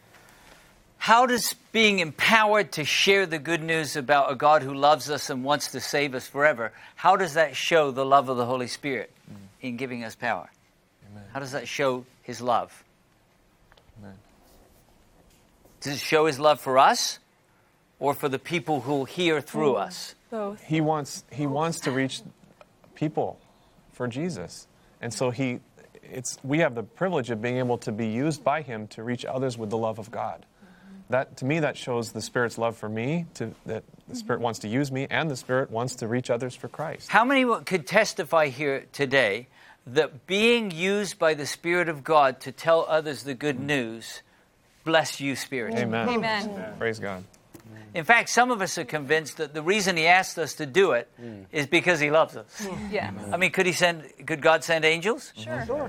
How does being empowered to share the good news about a God who loves us and wants to save us forever, how does that show the love of the Holy Spirit in giving us power? Amen. How does that show His love? Amen. Does it show His love for us or for the people who will hear through us? Both. He wants he wants to reach people for Jesus. And so he it's we have the privilege of being able to be used by Him to reach others with the love of God. That to me that shows the Spirit's love for me, to that the Spirit wants to use me, and the Spirit wants to reach others for Christ. How many could testify here today that being used by the Spirit of God to tell others the good news bless you spiritually? Amen. Amen. Amen. Praise God. In fact, some of us are convinced that the reason He asked us to do it Mm. is because He loves us. Yeah. I mean, could He send? Could God send angels? Sure. Sure.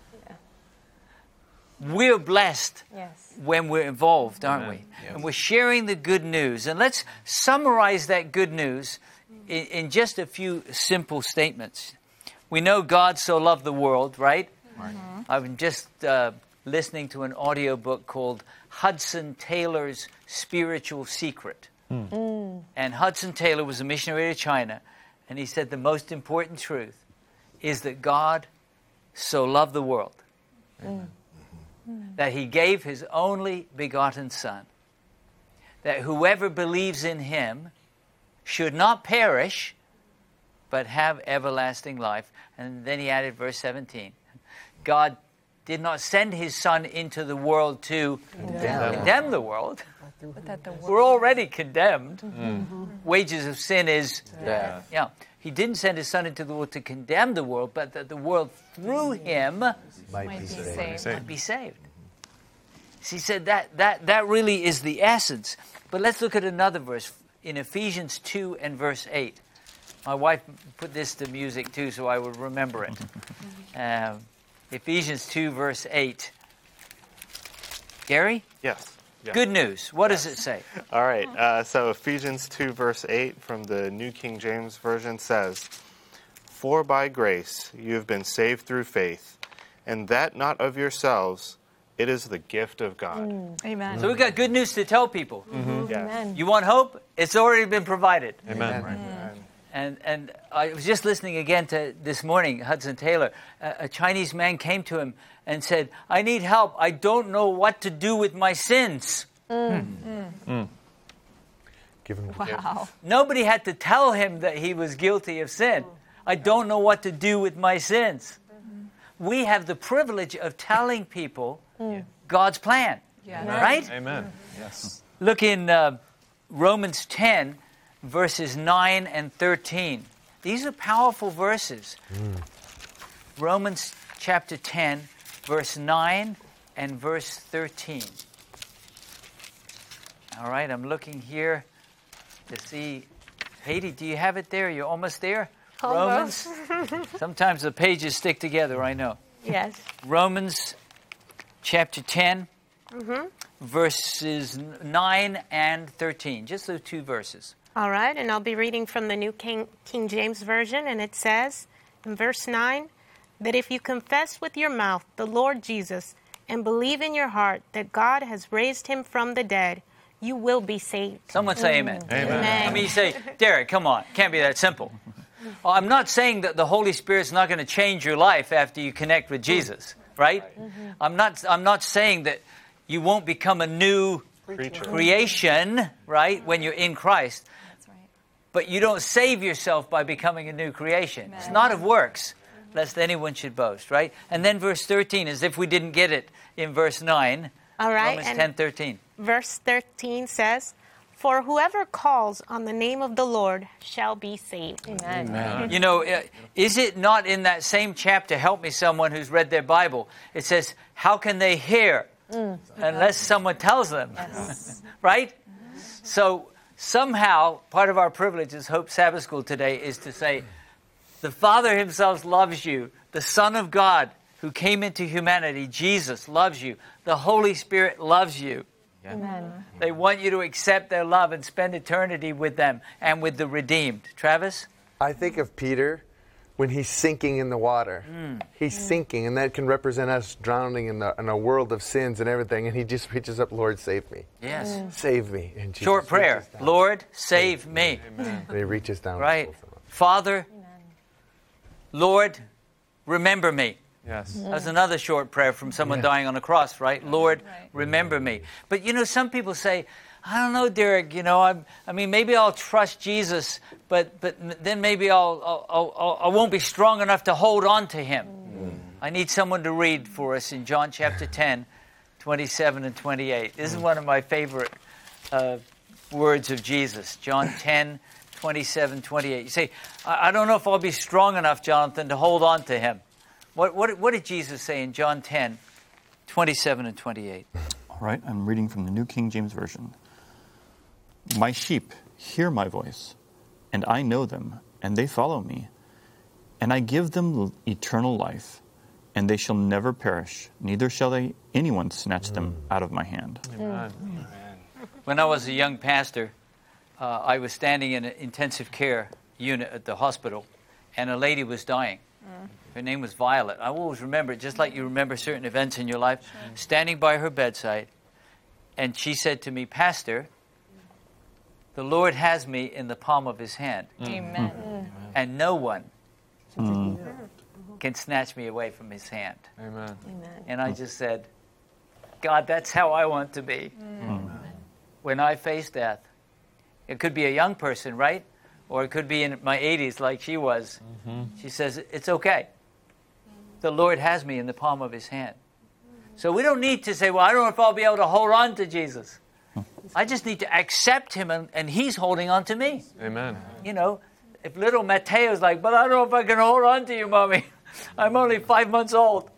We're blessed Yes. when we're involved, aren't we? Yes. And we're sharing the good news. And let's summarize that good news in, in just a few simple statements. We know God so loved the world, right? Mm-hmm. I'm just uh, listening to an audio book called Hudson Taylor's Spiritual Secret. Mm. And Hudson Taylor was a missionary to China, and he said the most important truth is that God so loved the world Mm. that He gave His only begotten Son, that whoever believes in Him should not perish, but have everlasting life. And then he added verse seventeen. God did not send His Son into the world to Condemn. condemn the world. But that the We're already condemned. Mm. Wages of sin is Death. yeah. He didn't send His Son into the world to condemn the world, but that the world through Him Might might be be saved. saved. Saved. might be saved. So he said that, that that really is the essence. But let's look at another verse in Ephesians two and verse eight. My wife put this to music too, so I would remember it. um, Ephesians two verse eight. Gary? Yes. Yeah. Good news. What does it say? All right. Uh, so Ephesians two, verse eight from the New King James Version says, For by grace you have been saved through faith, and that not of yourselves, it is the gift of God. Amen. So we've got good news to tell people. Yes. Amen. You want hope? It's already been provided. Amen. And and I was just listening again to this morning, Hudson Taylor. A, a Chinese man came to him and said, I need help. I don't know what to do with my sins. Give him the gift. Wow. Nobody had to tell him that he was guilty of sin. I don't know what to do with my sins. We have the privilege of telling people God's plan. Yeah. Right? Amen. Yes. Look in uh, Romans ten, verses nine and thirteen. These are powerful verses. Romans chapter ten, verse nine and verse thirteen. All right, I'm looking here to see. Haiti, do you have it there? You're almost there? Almost. Romans. Sometimes the pages stick together, I know. Yes. Romans chapter ten, Mm-hmm. verses nine and thirteen. Just those two verses. All right, and I'll be reading from the New King, King James Version, and it says in verse nine, that if you confess with your mouth the Lord Jesus and believe in your heart that God has raised him from the dead, you will be saved. Someone say amen. Amen. Amen. I mean, you say, Derek, come on. Can't be that simple. Well, I'm not saying that the Holy Spirit's not going to change your life after you connect with Jesus, right? Mm-hmm. I'm not I'm not saying that you won't become a new Creature. creation, right, when you're in Christ. That's right. But you don't save yourself by becoming a new creation. Amen. It's not of works, lest anyone should boast, right? And then verse thirteen, as if we didn't get it in verse nine. All right. Romans ten thirteen. Verse thirteen says, for whoever calls on the name of the Lord shall be saved. Amen. Amen. You know, is it not in that same chapter, help me someone who's read their Bible, it says, how can they hear mm. unless someone tells them? Yes. Right? Mm-hmm. So somehow, part of our privilege as Hope Sabbath School today is to say, the Father himself loves you. The Son of God who came into humanity, Jesus, loves you. The Holy Spirit loves you. Amen. They want you to accept their love and spend eternity with them and with the redeemed. Travis? I think of Peter when he's sinking in the water. Mm. He's mm. sinking, and that can represent us drowning in, the, in a world of sins and everything. And he just reaches up, Lord, save me. Yes. Mm. Save me. And Jesus Short prayer. Lord, save, save me. Amen. And he reaches down. Right. Father, Amen. Lord, remember me. Yes. That's another short prayer from someone yeah. dying on a cross, right? Lord, right. remember me. But, you know, some people say, I don't know, Derek, you know, I'm, I mean, maybe I'll trust Jesus, but but then maybe I'll, I'll, I'll, I won't be strong enough to hold on to him. Mm. I need someone to read for us in John chapter ten, twenty-seven and twenty-eight. This is one of my favorite uh, words of Jesus, John ten, twenty-seven, twenty-eight. You say, I, I don't know if I'll be strong enough, Jonathan, to hold on to him. What, what, what did Jesus say in John ten, twenty-seven and twenty-eight? All right, I'm reading from the New King James Version. My sheep hear my voice, and I know them, and they follow me. And I give them eternal life, and they shall never perish, neither shall they, anyone snatch mm. them out of my hand. Amen. Mm. When I was a young pastor, uh, I was standing in an intensive care unit at the hospital, and a lady was dying. Mm. Her name was Violet. I always remember it, just like you remember certain events in your life, sure. standing by her bedside. And she said to me, Pastor, the Lord has me in the palm of his hand. Amen. Mm. And no one mm. can snatch me away from his hand. Amen. Amen. And I just said, God, that's how I want to be. Mm. When I face death, it could be a young person, right? Or it could be in my eighties like she was. Mm-hmm. She says, it's okay. The Lord has me in the palm of his hand. So we don't need to say, well, I don't know if I'll be able to hold on to Jesus. I just need to accept him, and, and he's holding on to me. Amen. You know, if little Mateo's like, but I don't know if I can hold on to you, Mommy. I'm only five months old.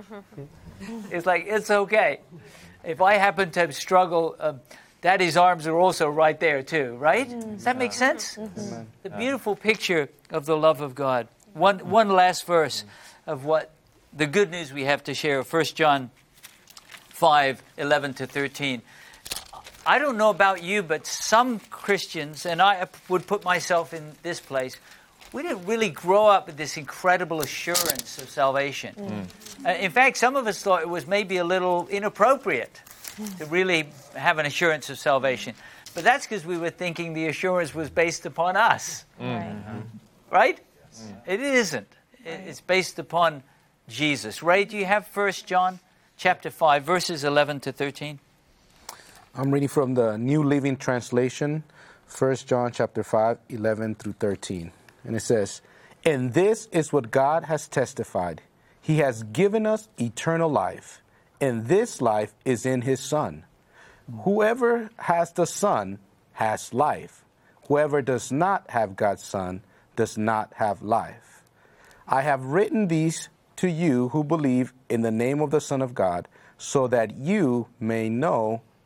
It's like, it's okay. If I happen to struggle, uh, Daddy's arms are also right there too, right? Does that make sense? Mm-hmm. The beautiful picture of the love of God. One, one last verse of what the good news we have to share, First John five, eleven to thirteen. I don't know about you, but some Christians, and I would put myself in this place, we didn't really grow up with this incredible assurance of salvation. Mm. Uh, in fact, some of us thought it was maybe a little inappropriate to really have an assurance of salvation. But that's because we were thinking the assurance was based upon us. Mm. Right? Yes. It isn't. It's based upon Jesus. Ray, do you have First John chapter five, verses eleven to thirteen? I'm reading from the New Living Translation, First John chapter five, eleven through thirteen. And it says, and this is what God has testified. He has given us eternal life, and this life is in his Son. Whoever has the Son has life. Whoever does not have God's Son does not have life. I have written these to you who believe in the name of the Son of God, so that you may know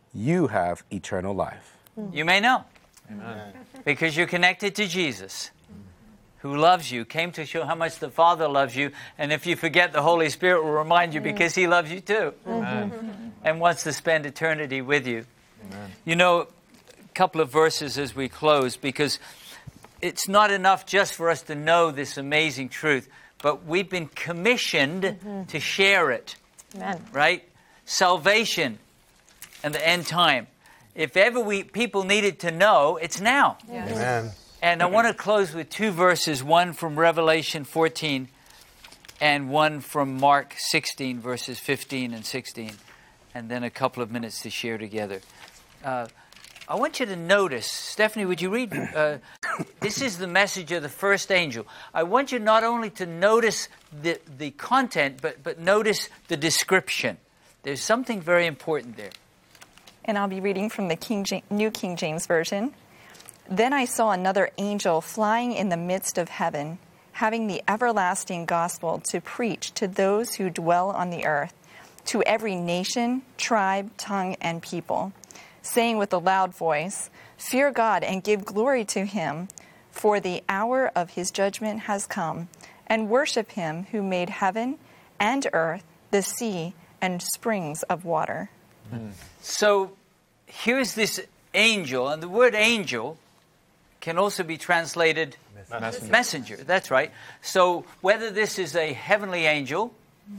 you have eternal life. You may know. Amen. Because you're connected to Jesus, who loves you, came to show how much the Father loves you. And if you forget, the Holy Spirit will remind you because He loves you too. Amen. And wants to spend eternity with you. Amen. You know, a couple of verses as we close, because it's not enough just for us to know this amazing truth, but we've been commissioned mm-hmm. to share it. Amen. Right? Salvation and the end time. If ever we people needed to know, it's now. Yes. Amen. And I want to close with two verses, one from Revelation fourteen and one from Mark sixteen, verses fifteen and sixteen, and then a couple of minutes to share together. Uh, I want you to notice, Stephanie, would you read? Uh, this is the message of the first angel. I want you not only to notice the, the content, but, but notice the description. There's something very important there. And I'll be reading from the King Ja- New King James Version. Then I saw another angel flying in the midst of heaven, having the everlasting gospel to preach to those who dwell on the earth, to every nation, tribe, tongue, and people, saying with a loud voice, "Fear God and give glory to Him, for the hour of His judgment has come, and worship Him who made heaven and earth, the sea, and springs of water." Mm. So here's this angel, and the word angel can also be translated messenger. messenger. That's right. So whether this is a heavenly angel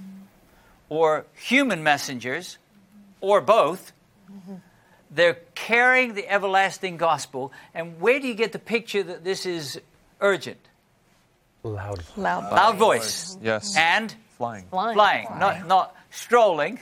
or human messengers or both, they're carrying the everlasting gospel. And where do you get the picture that this is urgent? Loud. Loud, Loud voice. Yes. And flying. Flying. Flying. Not, not strolling.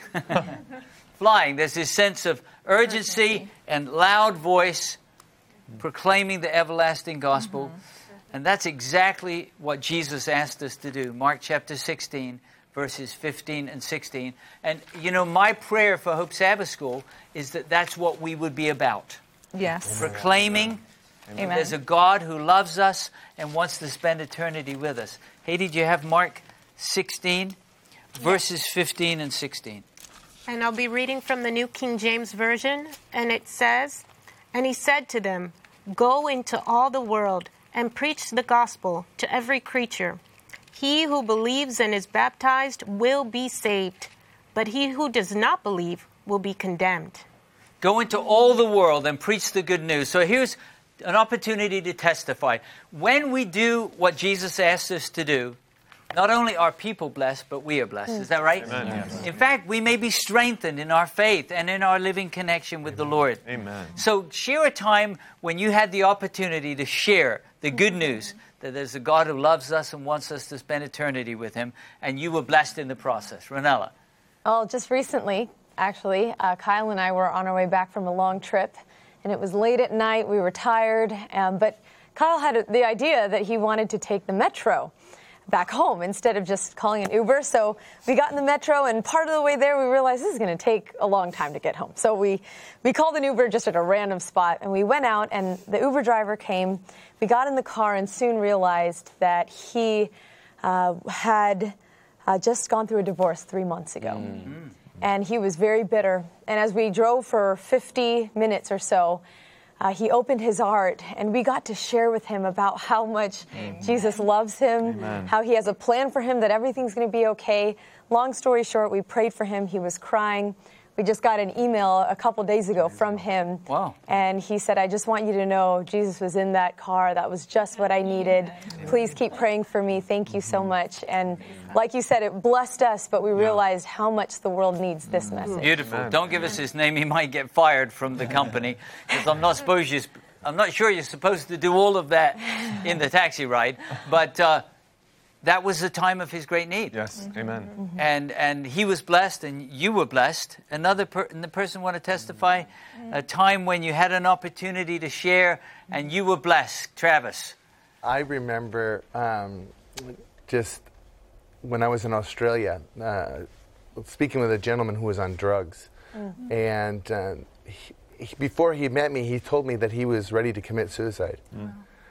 Flying. There's this sense of urgency and loud voice proclaiming the everlasting gospel. Mm-hmm. And that's exactly what Jesus asked us to do. Mark chapter sixteen, verses fifteen and sixteen. And, you know, my prayer for Hope Sabbath School is that that's what we would be about. Yes. Proclaiming Amen. there's a God who loves us and wants to spend eternity with us. Hey, did you have Mark sixteen, verses fifteen and sixteen? And I'll be reading from the New King James Version, and it says, "And he said to them, Go into all the world and preach the gospel to every creature. He who believes and is baptized will be saved, but he who does not believe will be condemned." Go into all the world and preach the good news. So here's an opportunity to testify. When we do what Jesus asked us to do, not only are people blessed, but we are blessed. Is that right? Amen. Yes. In fact, we may be strengthened in our faith and in our living connection with Amen. the Lord. Amen. So share a time when you had the opportunity to share the good news that there's a God who loves us and wants us to spend eternity with Him, and you were blessed in the process. Ronella. Oh, just recently, actually, uh, Kyle and I were on our way back from a long trip, and it was late at night. We were tired, um, but Kyle had the idea that he wanted to take the metro back home instead of just calling an Uber. So we got in the metro, and part of the way there we realized this is going to take a long time to get home. So we, we called an Uber just at a random spot, and we went out, and the Uber driver came. We got in the car and soon realized that he uh, had uh, just gone through a divorce three months ago. Mm-hmm. And he was very bitter. And as we drove for fifty minutes or so, Uh, he opened his heart, and we got to share with him about how much Amen. Jesus loves him, Amen. How he has a plan for him, that everything's going to be okay. Long story short, we prayed for him. He was crying. We just got an email a couple days ago from him. Wow. And he said, "I just want you to know Jesus was in that car. That was just what I needed. Please keep praying for me. Thank you so much." And like you said, it blessed us, but we realized how much the world needs this message. Beautiful. Don't give us his name. He might get fired from the company, because I'm not supposed you, I'm not sure you're supposed to do all of that in the taxi ride. But uh, that was the time of his great need. Yes, mm-hmm. Amen. Mm-hmm. And and he was blessed, and you were blessed. Another per, the person want to testify a time when you had an opportunity to share, and you were blessed. Travis. I remember um, just when I was in Australia, uh, speaking with a gentleman who was on drugs, mm-hmm. and uh, he, he, before he met me, he told me that he was ready to commit suicide. Mm.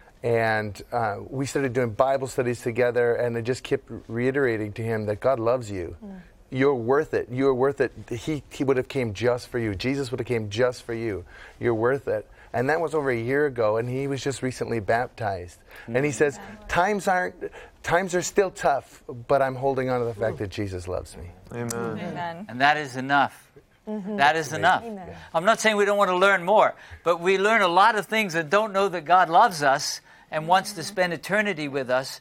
And uh, we started doing Bible studies together, and I just kept reiterating to him that God loves you. Mm. you're worth it. You're worth it. He, he would have came just for you. Jesus would have came just for you. You're worth it. And that was over a year ago, and he was just recently baptized. Mm-hmm. And he says, times aren't, times are still tough, but I'm holding on to the fact that Jesus loves me. Amen. Amen. And that is enough. Mm-hmm. That is enough. Amen. I'm not saying we don't want to learn more, but we learn a lot of things and don't know that God loves us and wants to spend eternity with us.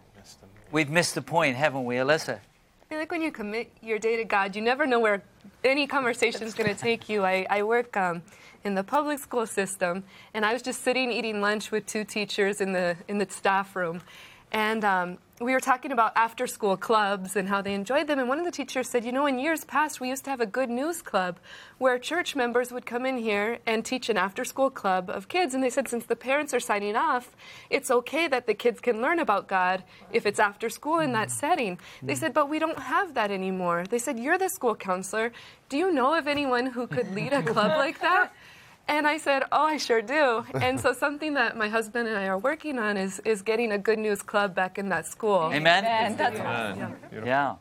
We've missed the point, haven't we, Alyssa? I feel like when you commit your day to God, you never know where any conversation is going to take you. I, I work um, in the public school system, and I was just sitting eating lunch with two teachers in the in the staff room, and um, we were talking about after-school clubs and how they enjoyed them. And one of the teachers said, you know, in years past, we used to have a good news club where church members would come in here and teach an after-school club of kids. And they said, since the parents are signing off, it's okay that the kids can learn about God if it's after school in that setting. They said, but we don't have that anymore. They said, you're the school counselor. Do you know of anyone who could lead a club like that? And I said, oh, I sure do. And so something that my husband and I are working on is, is getting a Good News Club back in that school. Amen? And that's Amen. awesome. Yeah.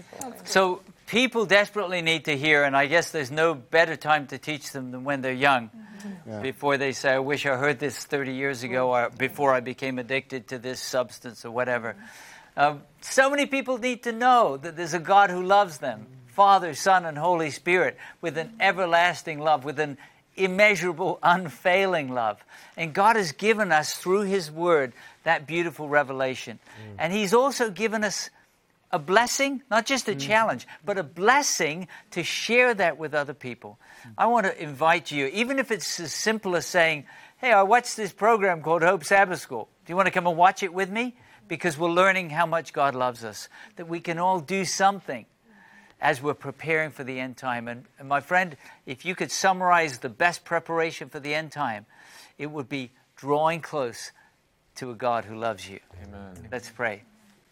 So people desperately need to hear, and I guess there's no better time to teach them than when they're young. Yeah. Before they say, I wish I heard this thirty years ago, or before I became addicted to this substance or whatever. Um, so many people need to know that there's a God who loves them, Father, Son, and Holy Spirit, with an everlasting love, with an immeasurable, unfailing love. And God has given us, through His Word, that beautiful revelation. Mm. And He's also given us a blessing, not just a mm. challenge, but a blessing to share that with other people. Mm. I want to invite you, even if it's as simple as saying, hey, I watched this program called Hope Sabbath School. Do you want to come and watch it with me? Because we're learning how much God loves us, that we can all do something as we're preparing for the end time. And, and my friend, if you could summarize the best preparation for the end time, it would be drawing close to a God who loves you. Amen. Let's pray.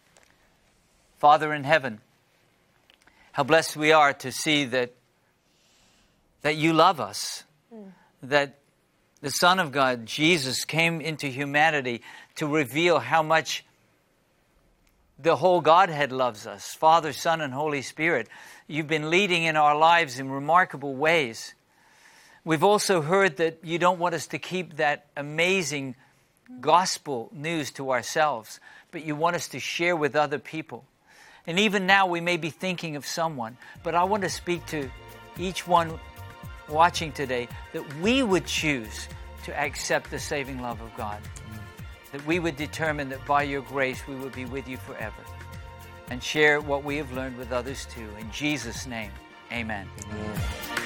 Father in heaven, how blessed we are to see that, that you love us, mm. that the Son of God, Jesus, came into humanity to reveal how much the whole Godhead loves us, Father, Son, and Holy Spirit. You've been leading in our lives in remarkable ways. We've also heard that you don't want us to keep that amazing gospel news to ourselves, but you want us to share with other people. And even now we may be thinking of someone, but I want to speak to each one watching today that we would choose to accept the saving love of God. That we would determine that by your grace we would be with you forever and share what we have learned with others too. In Jesus' name, amen. Amen.